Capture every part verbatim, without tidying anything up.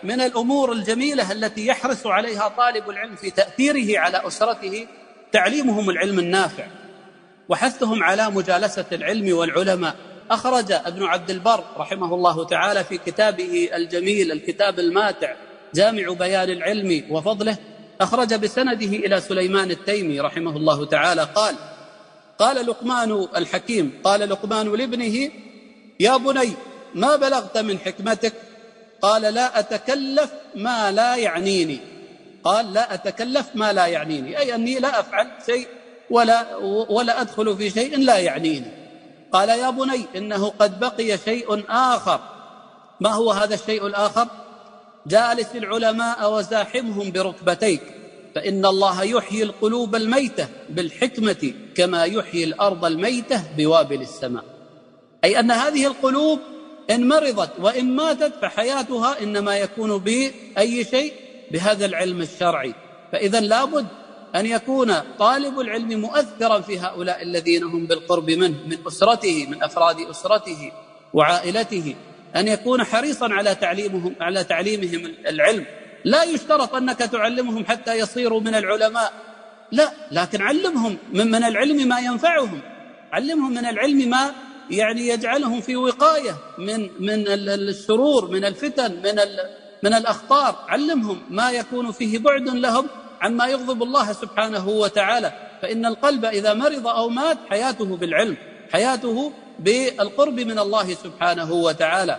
من الأمور الجميلة التي يحرص عليها طالب العلم في تأثيره على أسرته تعليمهم العلم النافع وحثهم على مجالسة العلم والعلماء. أخرج ابن عبد البر رحمه الله تعالى في كتابه الجميل الكتاب الماتع جامع بيان العلم وفضله، أخرج بسنده إلى سليمان التيمي رحمه الله تعالى قال: قال لقمان الحكيم قال لقمان لابنه: يا بني ما بلغت من حكمتك؟ قال: لا أتكلف ما لا يعنيني. قال: لا أتكلف ما لا يعنيني، أي أني لا أفعل شيء ولا, ولا أدخل في شيء لا يعنيني. قال: يا بني إنه قد بقي شيء آخر. ما هو هذا الشيء الآخر؟ جالس العلماء وزاحمهم بركبتيك، فإن الله يحيي القلوب الميتة بالحكمة كما يحيي الأرض الميتة بوابل السماء. أي أن هذه القلوب إن مرضت وإن ماتت فحياتها إنما يكون بأي شيء؟ بهذا العلم الشرعي. فإذا لابد أن يكون طالب العلم مؤثرا في هؤلاء الذين هم بالقرب منه من أسرته من أفراد أسرته وعائلته، أن يكون حريصا على تعليمهم على تعليمهم العلم. لا يشترط أنك تعلمهم حتى يصيروا من العلماء، لا، لكن علمهم من, من العلم ما ينفعهم، علمهم من العلم ما يعني يجعلهم في وقاية من من الشرور، من الفتن، من من الأخطار. علمهم ما يكون فيه بعد لهم عما يغضب الله سبحانه وتعالى. فإن القلب إذا مرض أو مات حياته بالعلم، حياته بالقرب من الله سبحانه وتعالى.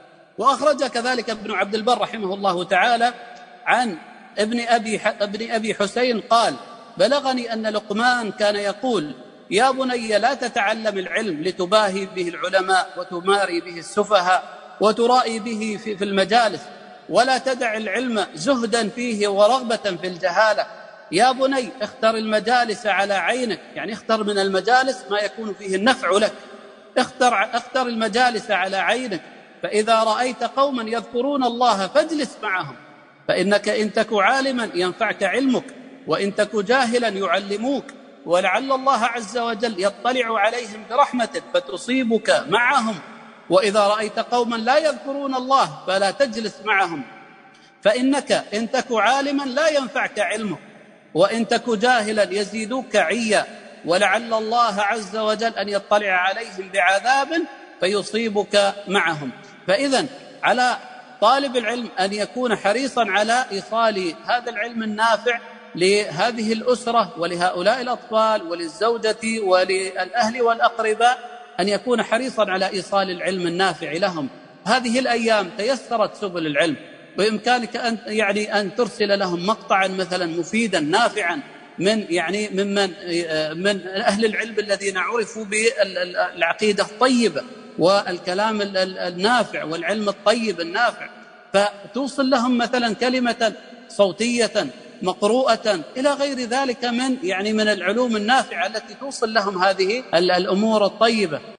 وأخرج كذلك ابن عبد البر رحمه الله تعالى عن ابن أبي, ابن أبي حسين قال: بلغني أن لقمان كان يقول: يا بني لا تتعلم العلم لتباهي به العلماء وتماري به السفهاء وترائي به في المجالس، ولا تدع العلم زهدا فيه ورغبة في الجهالة. يا بني اختر المجالس على عينك، يعني اختر من المجالس ما يكون فيه النفع لك، اختر, اختر المجالس على عينك. فإذا رأيت قوما يذكرون الله فاجلس معهم، فإنك إن تك عالما ينفعك علمك، وإن تك جاهلا يعلموك، ولعل الله عز وجل يطلع عليهم برحمة فتصيبك معهم. وإذا رأيت قوما لا يذكرون الله فلا تجلس معهم، فإنك إن تك عالما لا ينفعك علمك، وإن تك جاهلا يزيدوك عيا، ولعل الله عز وجل أن يطلع عليهم بعذاب فيصيبك معهم. فإذا على طالب العلم أن يكون حريصا على إيصال هذا العلم النافع لهذه الأسرة ولهؤلاء الأطفال وللزوجة وللأهل والأقرباء، أن يكون حريصا على إيصال العلم النافع لهم. هذه الأيام تيسرت سبل العلم، وإمكانك أن يعني أن ترسل لهم مقطعا مثلا مفيدا نافعا من يعني ممن من أهل العلم الذين عرفوا بالعقيدة الطيبة والكلام النافع والعلم الطيب النافع، فتوصل لهم مثلا كلمة صوتية مقروءة إلى غير ذلك من يعني من العلوم النافعة التي توصل لهم هذه الأمور الطيبة.